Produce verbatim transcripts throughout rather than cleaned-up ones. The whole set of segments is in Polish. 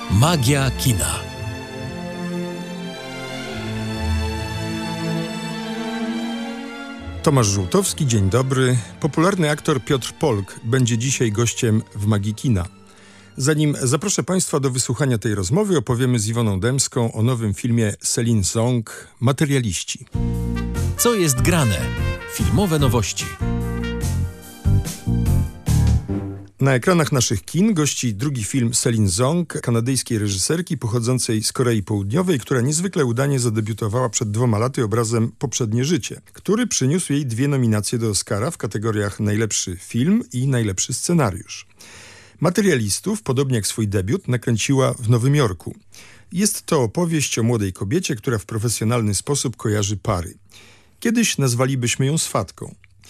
Magia kina. Tomasz Żółtowski, dzień dobry. Popularny aktor Piotr Polk będzie dzisiaj gościem w Magii Kina. Zanim zaproszę Państwa do wysłuchania tej rozmowy, opowiemy z Iwoną Dębską o nowym filmie Celine Song Materialiści. Co jest grane? Filmowe nowości. Na ekranach naszych kin gości drugi film Celine Song, kanadyjskiej reżyserki pochodzącej z Korei Południowej, która niezwykle udanie zadebiutowała przed dwoma laty obrazem Poprzednie życie, który przyniósł jej dwie nominacje do Oscara w kategoriach najlepszy film i najlepszy scenariusz. Materialistów, podobnie jak swój debiut, nakręciła w Nowym Jorku. Jest to opowieść o młodej kobiecie, która w profesjonalny sposób kojarzy pary. Kiedyś nazwalibyśmy ją swatką.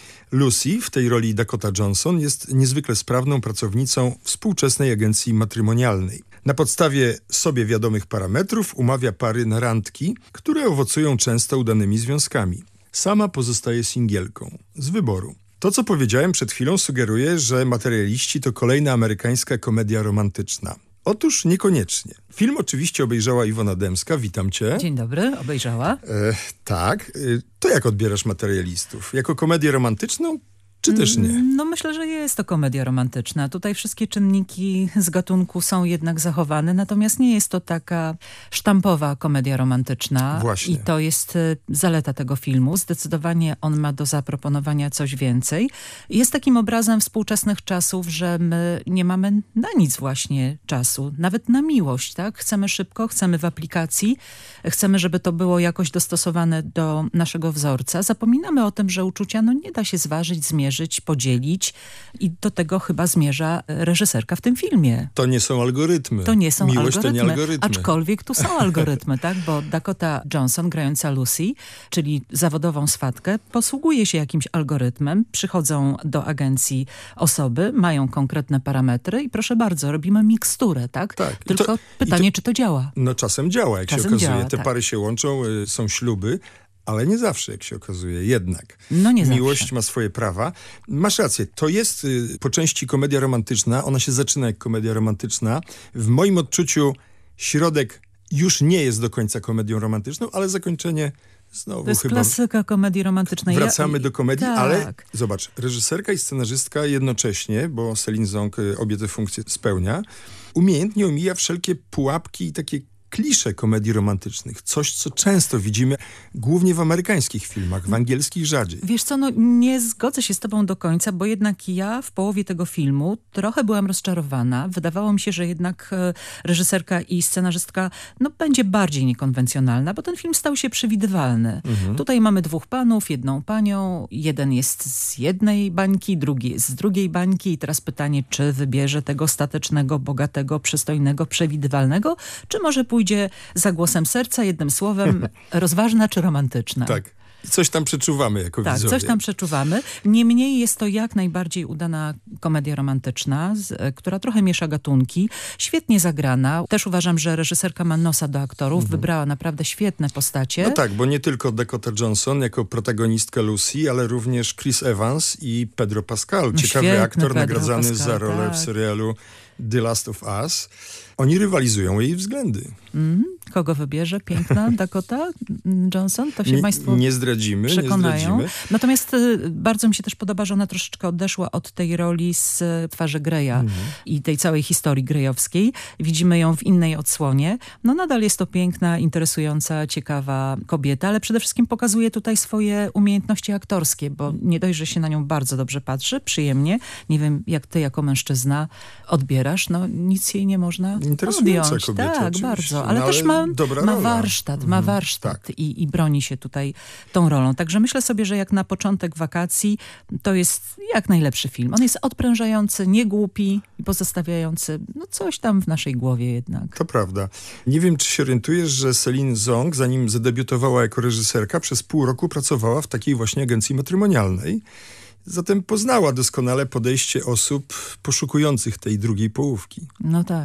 Lucy, w tej roli Dakota Johnson, jest niezwykle sprawną pracownicą współczesnej agencji matrymonialnej. Na podstawie sobie wiadomych parametrów umawia pary na randki, które owocują często udanymi związkami. Sama pozostaje singielką, z wyboru. To, co powiedziałem przed chwilą, sugeruje, że Materialiści to kolejna amerykańska komedia romantyczna. Otóż niekoniecznie. Film oczywiście obejrzała Iwona Dębska. Witam cię. Dzień dobry, obejrzała. E, tak. E, to jak odbierasz Materialistów? Jako komedię romantyczną, czy też nie? No myślę, że jest to komedia romantyczna. Tutaj wszystkie czynniki z gatunku są jednak zachowane, natomiast nie jest to taka sztampowa komedia romantyczna. Właśnie. I to jest zaleta tego filmu. Zdecydowanie on ma do zaproponowania coś więcej. Jest takim obrazem współczesnych czasów, że my nie mamy na nic właśnie czasu. Nawet na miłość, tak? Chcemy szybko, chcemy w aplikacji, chcemy, żeby to było jakoś dostosowane do naszego wzorca. Zapominamy o tym, że uczucia no, nie da się zważyć, zmierzyć, podzielić i do tego chyba zmierza reżyserka w tym filmie. To nie są algorytmy. To nie są Miłość algorytmy, to nie algorytmy. Aczkolwiek tu są algorytmy, tak? Bo Dakota Johnson, grająca Lucy, czyli zawodową swatkę, posługuje się jakimś algorytmem. Przychodzą do agencji osoby, mają konkretne parametry i proszę bardzo, robimy miksturę, tak? tak. Tylko to, pytanie, to, czy to działa? No czasem działa, jak czasem się okazuje. działa, Te tak. pary się łączą, y, są śluby, ale nie zawsze, jak się okazuje, jednak. No nie Miłość zawsze. ma swoje prawa. Masz rację, to jest y, po części komedia romantyczna. Ona się zaczyna jak komedia romantyczna. W moim odczuciu środek już nie jest do końca komedią romantyczną, ale zakończenie znowu To jest chyba... klasyka komedii romantycznej. Wracamy Ja, do komedii, tak. ale zobacz, reżyserka i scenarzystka jednocześnie, bo Celine Song y, obie te funkcje spełnia, umiejętnie omija wszelkie pułapki i takie klisze komedii romantycznych. Coś, co często widzimy głównie w amerykańskich filmach, w angielskich rzadziej. Wiesz co, no nie zgodzę się z tobą do końca, bo jednak ja w połowie tego filmu trochę byłam rozczarowana. Wydawało mi się, że jednak e, reżyserka i scenarzystka no, będzie bardziej niekonwencjonalna, bo ten film stał się przewidywalny. Mhm. Tutaj mamy dwóch panów, jedną panią, jeden jest z jednej bańki, drugi jest z drugiej bańki i teraz pytanie, czy wybierze tego statecznego, bogatego, przystojnego, przewidywalnego, czy może pójdzie za głosem serca, jednym słowem, rozważna czy romantyczna. Tak. I coś tam przeczuwamy jako Tak, widzowie. coś tam przeczuwamy. Niemniej jest to jak najbardziej udana komedia romantyczna, z, która trochę miesza gatunki. Świetnie zagrana. Też uważam, że reżyserka ma nosa do aktorów. Mhm. Wybrała naprawdę świetne postacie. No tak, bo nie tylko Dakota Johnson jako protagonistka Lucy, ale również Chris Evans i Pedro Pascal. No ciekawy świetny aktor Pedro nagradzany Pascal, za rolę tak. w serialu The Last of Us. Oni rywalizują o jej względy. Mm, kogo wybierze? Piękna Dakota Johnson? To się nie, państwo nie zdradzimy, przekonają. nie zdradzimy. Natomiast y, bardzo mi się też podoba, że ona troszeczkę odeszła od tej roli z y, twarzy Greya Mhm. i tej całej historii grejowskiej. Widzimy ją w innej odsłonie. No nadal jest to piękna, interesująca, ciekawa kobieta, ale przede wszystkim pokazuje tutaj swoje umiejętności aktorskie, bo nie dość, że się na nią bardzo dobrze patrzy, przyjemnie. Nie wiem, jak ty jako mężczyzna odbierasz. No nic jej nie można Interesująca odjąć. kobieta, Tak, oczywiście. bardzo. No, Ale ale też ma, dobra ma rola. warsztat, ma Mhm, warsztat tak. i, i broni się tutaj tą rolą. Także myślę sobie, że jak na początek wakacji to jest jak najlepszy film. On jest odprężający, nie głupi i pozostawiający no coś tam w naszej głowie jednak. To prawda. Nie wiem, czy się orientujesz, że Celine Song, zanim zadebiutowała jako reżyserka, przez pół roku pracowała w takiej właśnie agencji matrymonialnej. Zatem poznała doskonale podejście osób poszukujących tej drugiej połówki. No tak.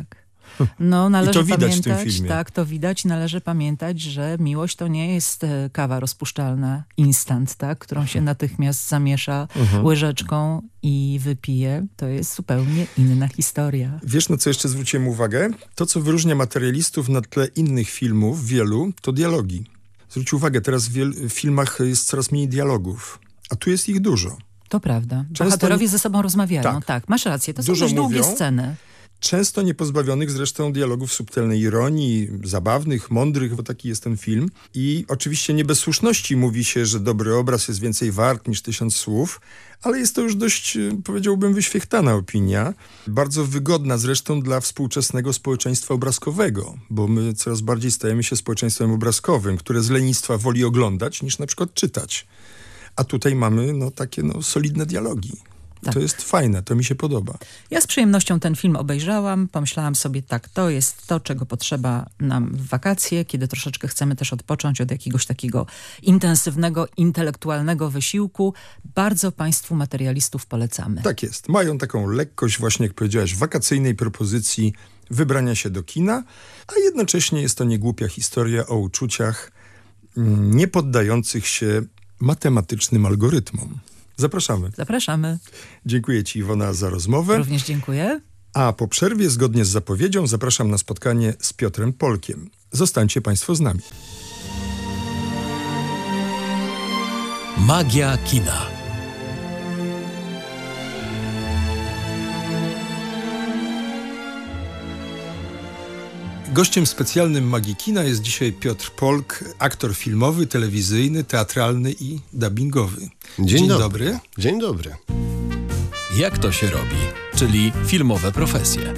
No, należy I to widać w tym pamiętać, filmie. tak, to widać. Należy pamiętać, że miłość to nie jest e, kawa rozpuszczalna, instant, tak, którą się natychmiast zamiesza Mhm. łyżeczką i wypije. To jest zupełnie inna historia. Wiesz, na co jeszcze zwróciłem uwagę? To, co wyróżnia materialistów na tle innych filmów, wielu, to dialogi. Zwróć uwagę, teraz w wiel- w filmach jest coraz mniej dialogów, a tu jest ich dużo. To prawda. Często Bohaterowie nie- ze sobą rozmawiają. Tak. Tak, masz rację. To są Dużo dość długie mówią. sceny. Często niepozbawionych zresztą dialogów subtelnej ironii, zabawnych, mądrych, bo taki jest ten film. I oczywiście nie bez słuszności mówi się, że dobry obraz jest więcej wart niż tysiąc słów, ale jest to już dość, powiedziałbym, wyświechtana opinia. Bardzo wygodna zresztą dla współczesnego społeczeństwa obrazkowego, bo my coraz bardziej stajemy się społeczeństwem obrazkowym, które z lenistwa woli oglądać niż na przykład czytać. A tutaj mamy no, takie no, solidne dialogi. Tak. To jest fajne, to mi się podoba. Ja z przyjemnością ten film obejrzałam. Pomyślałam sobie, tak, to jest to, czego potrzeba nam w wakacje, kiedy troszeczkę chcemy też odpocząć od jakiegoś takiego intensywnego, intelektualnego wysiłku. Bardzo Państwu materialistów polecamy. Tak jest. Mają taką lekkość właśnie, jak powiedziałaś, wakacyjnej propozycji wybrania się do kina, a jednocześnie jest to niegłupia historia o uczuciach mm, nie poddających się matematycznym algorytmom. Zapraszamy. Zapraszamy. Dziękuję Ci, Iwona, za rozmowę. Również dziękuję. A po przerwie, zgodnie z zapowiedzią, zapraszam na spotkanie z Piotrem Polkiem. Zostańcie Państwo z nami. Magia kina. Gościem specjalnym Magii Kina jest dzisiaj Piotr Polk, aktor filmowy, telewizyjny, teatralny i dubbingowy. Dzień, Dzień dobry. dobry. Dzień dobry. Jak to się robi? Czyli filmowe profesje.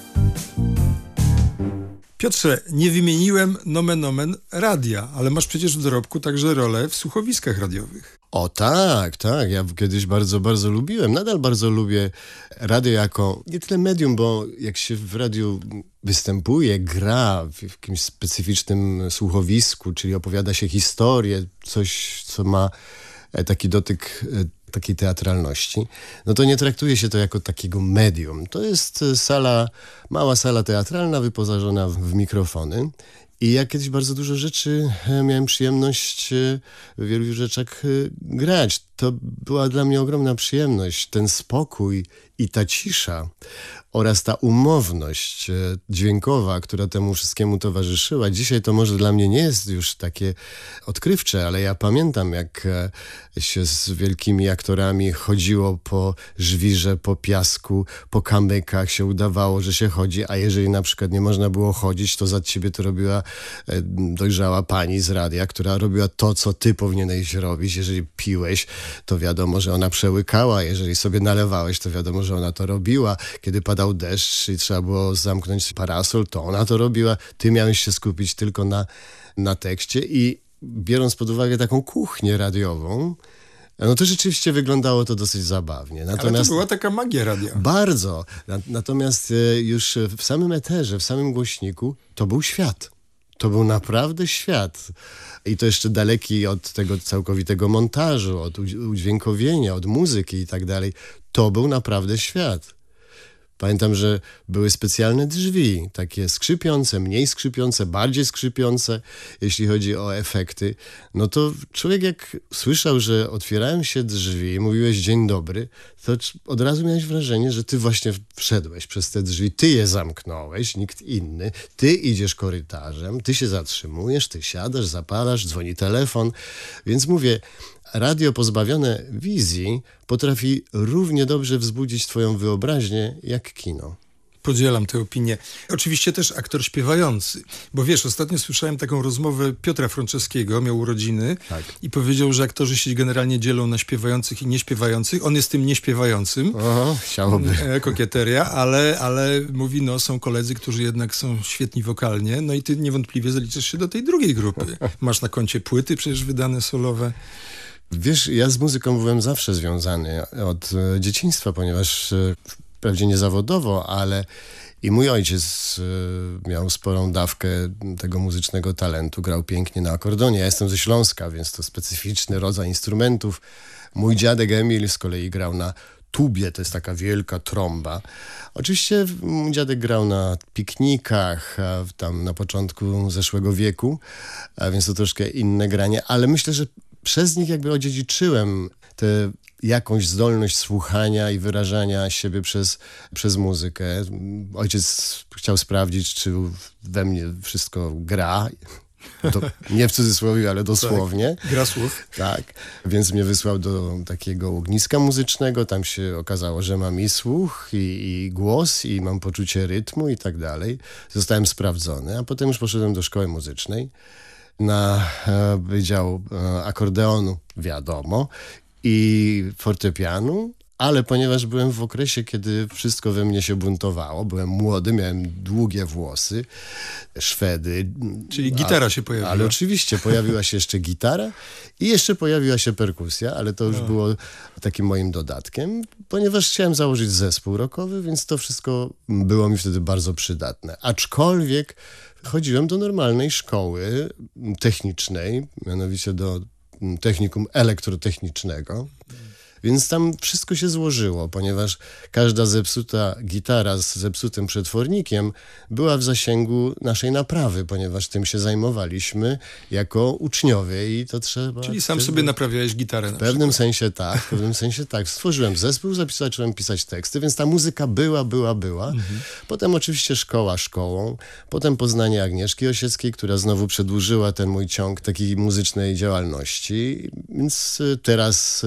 Piotrze, nie wymieniłem nomen omen radia, ale masz przecież w dorobku także rolę w słuchowiskach radiowych. O tak, tak. Ja kiedyś bardzo, bardzo lubiłem. Nadal bardzo lubię radio jako nie tyle medium, bo jak się w radiu występuje, gra w jakimś specyficznym słuchowisku, czyli opowiada się historię, coś, co ma taki dotyk takiej teatralności, no to nie traktuje się to jako takiego medium. To jest sala, mała sala teatralna wyposażona w, w mikrofony. I ja kiedyś bardzo dużo rzeczy miałem przyjemność w wielu rzeczach grać. To była dla mnie ogromna przyjemność. Ten spokój i ta cisza oraz ta umowność dźwiękowa, która temu wszystkiemu towarzyszyła. Dzisiaj to może dla mnie nie jest już takie odkrywcze, ale ja pamiętam, jak się z wielkimi aktorami chodziło po żwirze, po piasku, po kamykach, się udawało, że się chodzi, a jeżeli na przykład nie można było chodzić, to za ciebie to robiła dojrzała pani z radia, która robiła to, co ty powinieneś robić. Jeżeli piłeś, to wiadomo, że ona przełykała. Jeżeli sobie nalewałeś, to wiadomo, że ona to robiła. Kiedy padał deszcz i trzeba było zamknąć parasol, to ona to robiła. Ty miałeś się skupić tylko na, na tekście i biorąc pod uwagę taką kuchnię radiową, no to rzeczywiście wyglądało to dosyć zabawnie. Natomiast Ale to była taka magia radia. Bardzo. Natomiast już w samym eterze, w samym głośniku, to był świat. To był naprawdę świat. I to jeszcze daleki od tego całkowitego montażu, od udźwiękowienia, od muzyki i tak dalej. To był naprawdę świat. Pamiętam, że były specjalne drzwi, takie skrzypiące, mniej skrzypiące, bardziej skrzypiące, jeśli chodzi o efekty. No to człowiek jak słyszał, że otwierają się drzwi i mówiłeś dzień dobry, to od razu miałeś wrażenie, że ty właśnie wszedłeś przez te drzwi, ty je zamknąłeś, nikt inny, ty idziesz korytarzem, ty się zatrzymujesz, ty siadasz, zapalasz, dzwoni telefon. Więc mówię, radio pozbawione wizji potrafi równie dobrze wzbudzić twoją wyobraźnię jak kino. Podzielam tę opinię. Oczywiście też aktor śpiewający. Bo wiesz, ostatnio słyszałem taką rozmowę Piotra Franceskiego, miał urodziny Tak. i powiedział, że aktorzy się generalnie dzielą na śpiewających i nieśpiewających. On jest tym nieśpiewającym. O, chciałoby. E, kokieteria, ale, ale mówi, no są koledzy, którzy jednak są świetni wokalnie, no i ty niewątpliwie zaliczasz się do tej drugiej grupy. Masz na koncie płyty przecież wydane solowe. Wiesz, ja z muzyką byłem zawsze związany od e, dzieciństwa, ponieważ e, wprawdzie nie zawodowo, ale i mój ojciec e, miał sporą dawkę tego muzycznego talentu, grał pięknie na akordeonie. Ja jestem ze Śląska, więc to specyficzny rodzaj instrumentów. Mój dziadek Emil z kolei grał na tubie, to jest taka wielka trąba. Oczywiście mój dziadek grał na piknikach, a tam na początku zeszłego wieku, a więc to troszkę inne granie, ale myślę, że przez nich jakby odziedziczyłem tę jakąś zdolność słuchania i wyrażania siebie przez, przez muzykę. Ojciec chciał sprawdzić, czy we mnie wszystko gra. To nie w cudzysłowie, ale dosłownie. Tak, gra słów. Tak, więc mnie wysłał do takiego ogniska muzycznego. Tam się okazało, że mam i słuch, i, i głos, i mam poczucie rytmu i tak dalej. Zostałem sprawdzony, a potem już poszedłem do szkoły muzycznej na e, wydział e, akordeonu, wiadomo, i fortepianu, ale ponieważ byłem w okresie, kiedy wszystko we mnie się buntowało, byłem młody, miałem długie włosy, Szwedy. Czyli gitara się pojawiła. Ale oczywiście pojawiła się jeszcze gitara i jeszcze pojawiła się perkusja, ale to już było takim moim dodatkiem, ponieważ chciałem założyć zespół rockowy, więc to wszystko było mi wtedy bardzo przydatne. Aczkolwiek chodziłem do normalnej szkoły technicznej, mianowicie do technikum elektrotechnicznego. Więc tam wszystko się złożyło, ponieważ każda zepsuta gitara z zepsutym przetwornikiem była w zasięgu naszej naprawy, ponieważ tym się zajmowaliśmy jako uczniowie i to trzeba... Czyli sam sobie naprawiałeś gitarę. W pewnym sensie tak, w pewnym sensie tak. Stworzyłem zespół, zacząłem pisać teksty, więc ta muzyka była, była, była. Mhm. Potem oczywiście szkoła szkołą, potem poznanie Agnieszki Osieckiej, która znowu przedłużyła ten mój ciąg takiej muzycznej działalności, więc teraz...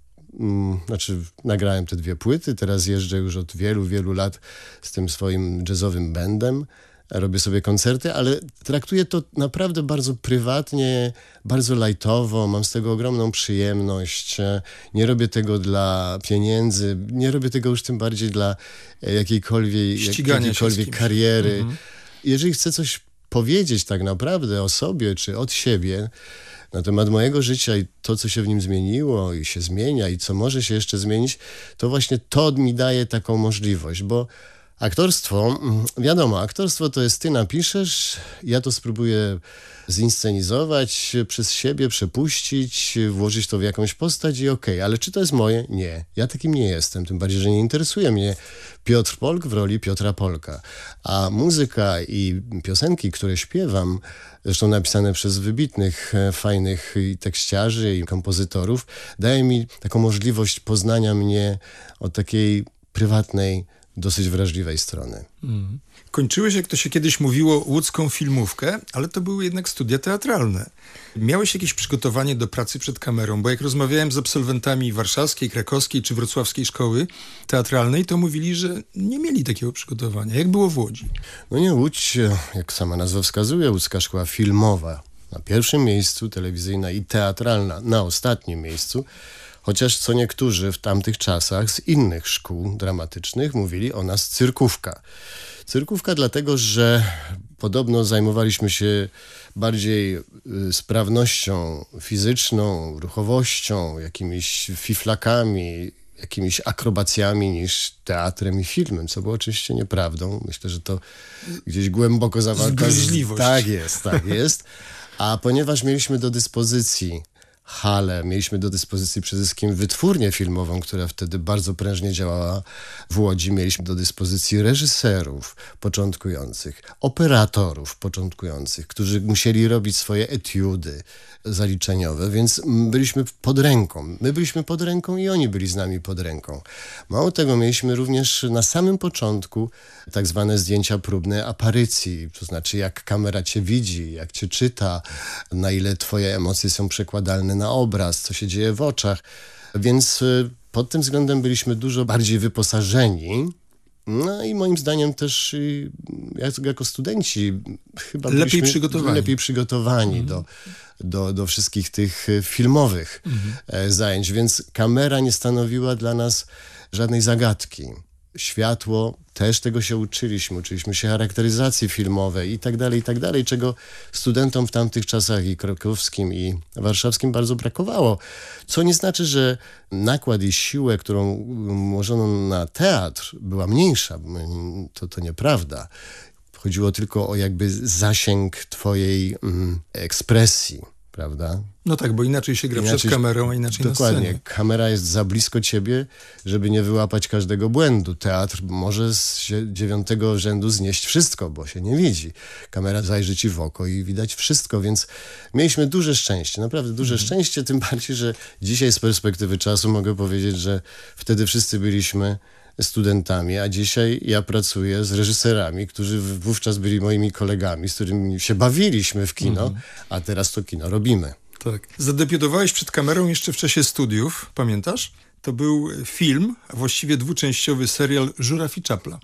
Znaczy, nagrałem te dwie płyty, teraz jeżdżę już od wielu, wielu lat z tym swoim jazzowym bandem, robię sobie koncerty, ale traktuję to naprawdę bardzo prywatnie, bardzo lajtowo, mam z tego ogromną przyjemność, nie robię tego dla pieniędzy, nie robię tego już tym bardziej dla jakiejkolwiek, jakiejkolwiek kariery. Mhm. Jeżeli chcę coś powiedzieć tak naprawdę o sobie czy od siebie, na temat mojego życia i to, co się w nim zmieniło i się zmienia i co może się jeszcze zmienić, to właśnie to mi daje taką możliwość, bo aktorstwo, wiadomo, aktorstwo to jest ty napiszesz, ja to spróbuję zinscenizować przez siebie, przepuścić, włożyć to w jakąś postać i okej, okay, ale czy to jest moje? Nie. Ja takim nie jestem, tym bardziej, że nie interesuje mnie Piotr Polk w roli Piotra Polka. A muzyka i piosenki, które śpiewam, zresztą napisane przez wybitnych, fajnych i tekściarzy i kompozytorów, daje mi taką możliwość poznania mnie od takiej prywatnej, dosyć wrażliwej strony. Mm. Kończyłeś, jak to się kiedyś mówiło, łódzką filmówkę, ale to były jednak studia teatralne. Miałeś jakieś przygotowanie do pracy przed kamerą? Bo jak rozmawiałem z absolwentami warszawskiej, krakowskiej czy wrocławskiej szkoły teatralnej, to mówili, że nie mieli takiego przygotowania. Jak było w Łodzi? No nie, Łódź, jak sama nazwa wskazuje, łódzka szkoła filmowa. Na pierwszym miejscu, telewizyjna i teatralna na ostatnim miejscu. Chociaż co niektórzy w tamtych czasach z innych szkół dramatycznych mówili o nas cyrkówka. Cyrkówka dlatego, że podobno zajmowaliśmy się bardziej sprawnością fizyczną, ruchowością, jakimiś fiflakami, jakimiś akrobacjami niż teatrem i filmem, co było oczywiście nieprawdą. Myślę, że to gdzieś głęboko zawarta... Zgryźliwość. Tak jest, tak jest. A ponieważ mieliśmy do dyspozycji halę, mieliśmy do dyspozycji przede wszystkim wytwórnię filmową, która wtedy bardzo prężnie działała w Łodzi. Mieliśmy do dyspozycji reżyserów początkujących, operatorów początkujących, którzy musieli robić swoje etiudy zaliczeniowe, więc byliśmy pod ręką. My byliśmy pod ręką i oni byli z nami pod ręką. Mało tego, mieliśmy również na samym początku tak zwane zdjęcia próbne aparycji, to znaczy jak kamera cię widzi, jak cię czyta, na ile twoje emocje są przekładalne na obraz, co się dzieje w oczach. Więc pod tym względem byliśmy dużo bardziej wyposażeni. No i moim zdaniem też jako studenci chyba lepiej byliśmy przygotowani, lepiej przygotowani mm. do, do, do wszystkich tych filmowych mm. zajęć, więc kamera nie stanowiła dla nas żadnej zagadki. Światło, też tego się uczyliśmy, uczyliśmy się charakteryzacji filmowej i tak dalej, i tak dalej, czego studentom w tamtych czasach i krakowskim, i warszawskim bardzo brakowało. Co nie znaczy, że nakład i siłę, którą włożono na teatr, była mniejsza. To, to nieprawda. Chodziło tylko o jakby zasięg twojej mm, ekspresji. prawda? No tak, bo inaczej się gra Inaczej- przed kamerą, a inaczej Dokładnie. na scenie. Kamera jest za blisko ciebie, żeby nie wyłapać każdego błędu. Teatr może z zie- dziewiątego rzędu znieść wszystko, bo się nie widzi. Kamera zajrzy ci w oko i widać wszystko, więc mieliśmy duże szczęście, naprawdę duże Mhm. szczęście, tym bardziej, że dzisiaj z perspektywy czasu mogę powiedzieć, że wtedy wszyscy byliśmy studentami, a dzisiaj ja pracuję z reżyserami, którzy w- wówczas byli moimi kolegami, z którymi się bawiliśmy w kino, Mhm. a teraz to kino robimy. Tak. Zadebiutowałeś przed kamerą jeszcze w czasie studiów, pamiętasz? To był film, a właściwie dwuczęściowy serial Żuraw i Czapla.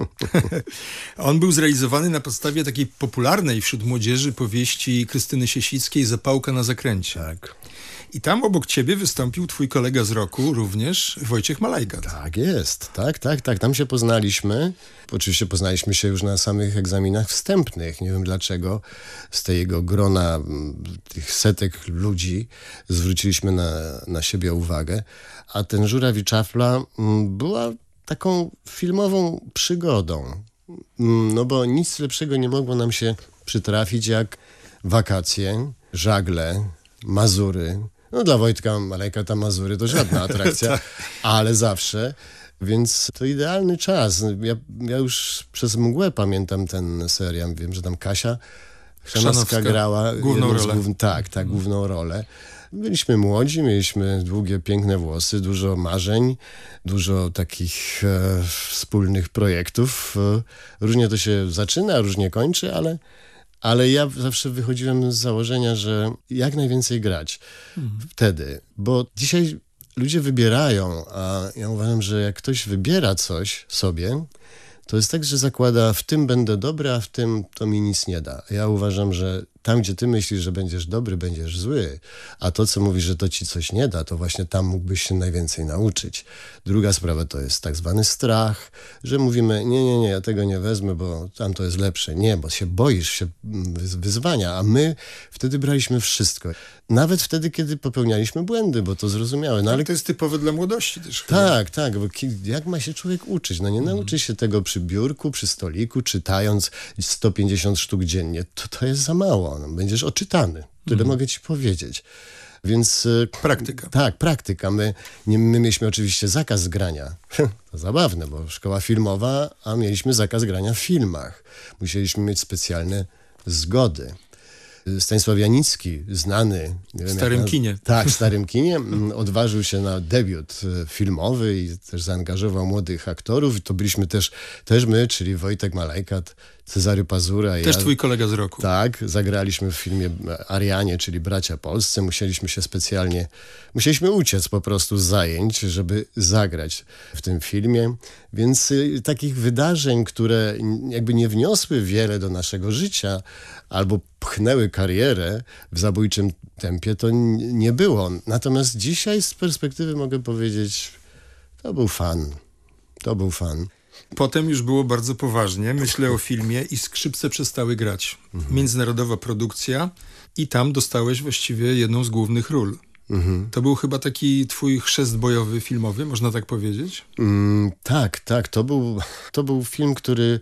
On był zrealizowany na podstawie takiej popularnej wśród młodzieży powieści Krystyny Siesickiej Zapałka na zakręcie. Tak. I tam obok ciebie wystąpił twój kolega z roku, również Wojciech Malajkat. Tak jest, tak, tak, tak. Tam się poznaliśmy. Oczywiście poznaliśmy się już na samych egzaminach wstępnych. Nie wiem dlaczego. Z tego grona m, tych setek ludzi zwróciliśmy na, na siebie uwagę. A ten Żuraw i Czapla m, była taką filmową przygodą. M, No bo nic lepszego nie mogło nam się przytrafić jak wakacje, żagle, Mazury. No dla Wojtka Malajkata Mazury to żadna atrakcja, ale zawsze. Więc to idealny czas. Ja, ja już przez mgłę pamiętam ten serial. Wiem, że tam Kasia Chrzanowska Chrzanowska, grała główną jedną z rolę. głów- tak, tak, główną rolę. Byliśmy młodzi, mieliśmy długie, piękne włosy, dużo marzeń, dużo takich e, wspólnych projektów. E, różnie to się zaczyna, różnie kończy, ale, ale ja zawsze wychodziłem z założenia, że jak najwięcej grać wtedy. Bo dzisiaj ludzie wybierają, a ja uważam, że jak ktoś wybiera coś sobie, to jest tak, że zakłada, w tym będę dobry, a w tym to mi nic nie da. Ja uważam, że tam, gdzie ty myślisz, że będziesz dobry, będziesz zły, a to, co mówisz, że to ci coś nie da, to właśnie tam mógłbyś się najwięcej nauczyć. Druga sprawa to jest tak zwany strach, że mówimy, nie, nie, nie, ja tego nie wezmę, bo tam to jest lepsze. Nie, bo się boisz się mm, wyz- wyzwania, a my wtedy braliśmy wszystko. Nawet wtedy, kiedy popełnialiśmy błędy, bo to zrozumiałe. No ale Ale to jest typowe dla młodości też. chyba. tak, tak, bo ki- jak ma się człowiek uczyć? No nie nauczy się tego przy biurku, przy stoliku, czytając sto pięćdziesiąt sztuk dziennie. To, to jest za mało. No, będziesz oczytany. Tyle mogę ci powiedzieć. Więc... y, Praktyka. Tak, praktyka. My, nie, my mieliśmy oczywiście zakaz grania. To zabawne, bo szkoła filmowa, a mieliśmy zakaz grania w filmach. Musieliśmy mieć specjalne zgody. Stanisław Janicki, znany... Nie W wiem, starym jak na- kinie. Tak, w starym kinie. mm, Odważył się na debiut e, filmowy i też zaangażował młodych aktorów. I to byliśmy też, też my, czyli Wojtek Malajkat, Cezary Pazura i Też ja. twój kolega z roku. Tak, zagraliśmy w filmie Arianie, czyli Bracia Polscy. Musieliśmy się specjalnie, musieliśmy uciec po prostu z zajęć, żeby zagrać w tym filmie. Więc y, takich wydarzeń, które n- jakby nie wniosły wiele do naszego życia albo pchnęły karierę w zabójczym tempie, to n- nie było. Natomiast dzisiaj z perspektywy mogę powiedzieć, to był fan. To był fan. Potem już było bardzo poważnie. Myślę o filmie i skrzypce przestały grać. Międzynarodowa produkcja i tam dostałeś właściwie jedną z głównych ról. To był chyba taki twój chrzest bojowy filmowy, można tak powiedzieć? Mm, tak, tak. To był, to był film, który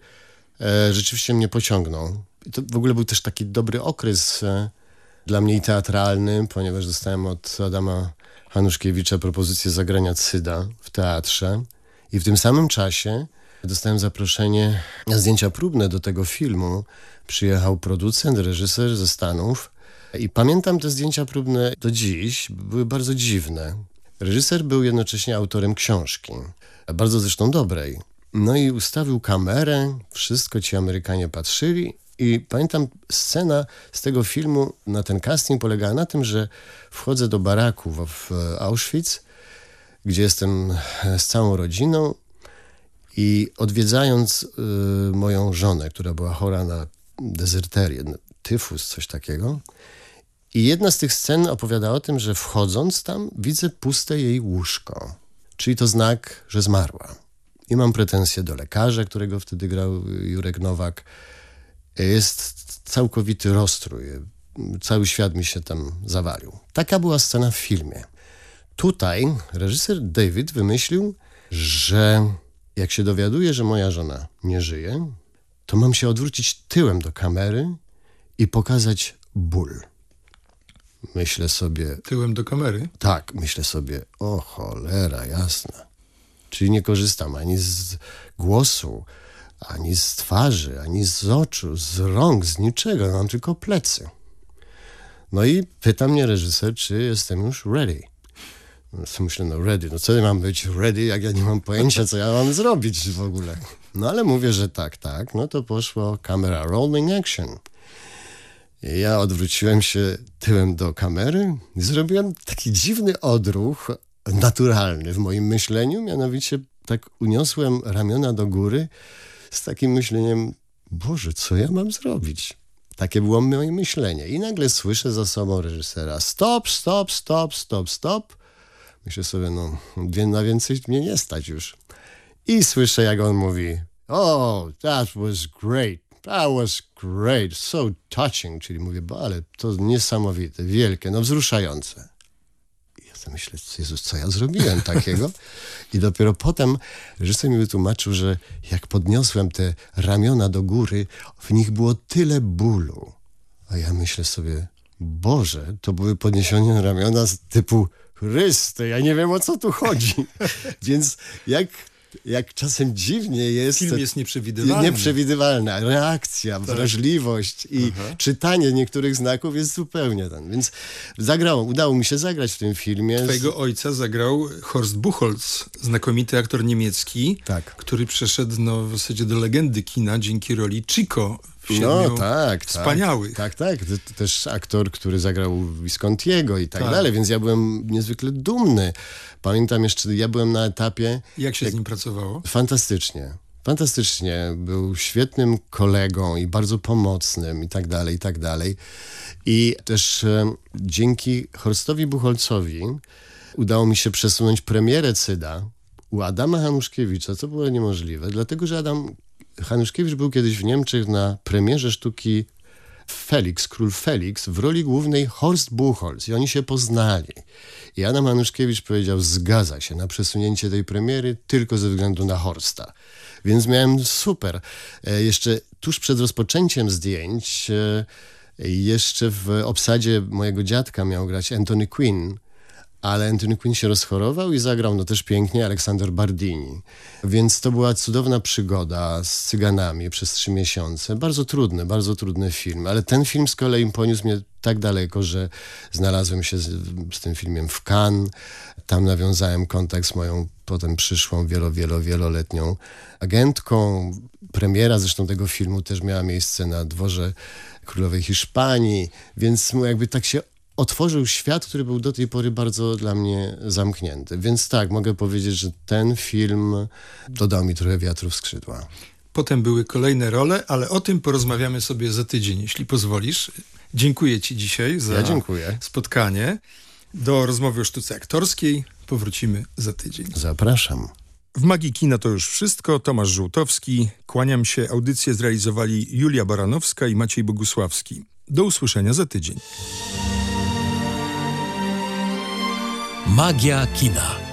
e, rzeczywiście mnie pociągnął. I to w ogóle był też taki dobry okres e, dla mnie i teatralny, ponieważ dostałem od Adama Hanuszkiewicza propozycję zagrania Cyda w teatrze. I w tym samym czasie dostałem zaproszenie na zdjęcia próbne do tego filmu. Przyjechał producent, reżyser ze Stanów. I pamiętam te zdjęcia próbne do dziś. Były bardzo dziwne. Reżyser był jednocześnie autorem książki. Bardzo zresztą dobrej. No i ustawił kamerę. Wszystko ci Amerykanie patrzyli. I pamiętam, scena z tego filmu na ten casting polegała na tym, że wchodzę do baraku w, w Auschwitz, gdzie jestem z całą rodziną i odwiedzając y, moją żonę, która była chora na dezerterię, tyfus, coś takiego. I jedna z tych scen opowiada o tym, że wchodząc tam widzę puste jej łóżko. Czyli to znak, że zmarła. I mam pretensje do lekarza, którego wtedy grał Jurek Nowak. Jest całkowity rozstrój. Cały świat mi się tam zawalił. Taka była scena w filmie. Tutaj reżyser David wymyślił, że jak się dowiaduje, że moja żona nie żyje, to mam się odwrócić tyłem do kamery i pokazać ból. Myślę sobie, Tyłem do kamery? tak, myślę sobie, o cholera, jasna. Czyli nie korzystam ani z głosu, ani z twarzy, ani z oczu, z rąk, z niczego, mam tylko plecy. No i pyta mnie reżyser, czy jestem już ready. No, myślę, no ready, no co ja mam być ready, jak ja nie mam pojęcia, co ja mam zrobić w ogóle. No ale mówię, że tak, tak, no to poszło kamera rolling action. I ja odwróciłem się tyłem do kamery i zrobiłem taki dziwny odruch, naturalny w moim myśleniu, mianowicie tak uniosłem ramiona do góry z takim myśleniem, Boże, co ja mam zrobić? Takie było moje myślenie. I nagle słyszę za sobą reżysera, stop, stop, stop, stop, stop. Myślę sobie, no na więcej mnie nie stać już. I słyszę, jak on mówi, oh, that was great. That was great, so touching, czyli mówię, bo ale to niesamowite, wielkie, no wzruszające. I ja sobie myślę, Jezus, co ja zrobiłem takiego? I dopiero potem reżyser mi wytłumaczył, że jak podniosłem te ramiona do góry, w nich było tyle bólu. A ja myślę sobie, Boże, to były podniesione ramiona z typu Chryste, ja nie wiem, o co tu chodzi. Więc jak... Jak czasem dziwnie jest... Film jest nieprzewidywalny. Nieprzewidywalna. Reakcja, tak. Wrażliwość i Aha. czytanie niektórych znaków jest zupełnie ten. Więc zagrałem, udało mi się zagrać w tym filmie. Twojego ojca zagrał Horst Buchholz, znakomity aktor niemiecki, tak. który przeszedł no, w zasadzie do legendy kina dzięki roli Chico w Siedmiu no, tak, Wspaniałych. Tak, tak. tak. To, to też aktor, który zagrał Viscontiego i tak, tak dalej, więc ja byłem niezwykle dumny. Pamiętam jeszcze, ja byłem na etapie... Jak się jak... z nim pracowało? Fantastycznie. Fantastycznie. Był świetnym kolegą i bardzo pomocnym i tak dalej, i tak dalej. I też e, dzięki Horstowi Buchholzowi udało mi się przesunąć premierę Cyda u Adama Hanuszkiewicza, co było niemożliwe, dlatego że Adam Hanuszkiewicz był kiedyś w Niemczech na premierze sztuki Felix, król Felix, w roli głównej Horst Buchholz i oni się poznali. I Adam Hanuszkiewicz powiedział, zgadza się na przesunięcie tej premiery tylko ze względu na Horsta. Więc miałem super. E, jeszcze tuż przed rozpoczęciem zdjęć, e, jeszcze w obsadzie mojego dziadka miał grać Anthony Quinn, ale Anthony Quinn się rozchorował i zagrał no też pięknie Aleksander Bardini. Więc to była cudowna przygoda z Cyganami przez trzy miesiące. Bardzo trudny, bardzo trudny film, ale ten film z kolei poniósł mnie tak daleko, że znalazłem się z, z tym filmem w Cannes. Tam nawiązałem kontakt z moją potem przyszłą wielo, wielo, wieloletnią agentką. Premiera zresztą tego filmu też miała miejsce na dworze królowej Hiszpanii, więc jakby tak się otworzył świat, który był do tej pory bardzo dla mnie zamknięty. Więc tak, mogę powiedzieć, że ten film dodał mi trochę wiatru w skrzydła. Potem były kolejne role, ale o tym porozmawiamy sobie za tydzień, jeśli pozwolisz. Dziękuję ci dzisiaj za ja dziękuję. spotkanie. Do rozmowy o sztuce aktorskiej powrócimy za tydzień. Zapraszam. W Magii Kina to już wszystko. Tomasz Żółtowski. Kłaniam się. Audycję zrealizowali Julia Baranowska i Maciej Bogusławski. Do usłyszenia za tydzień. Magia kina.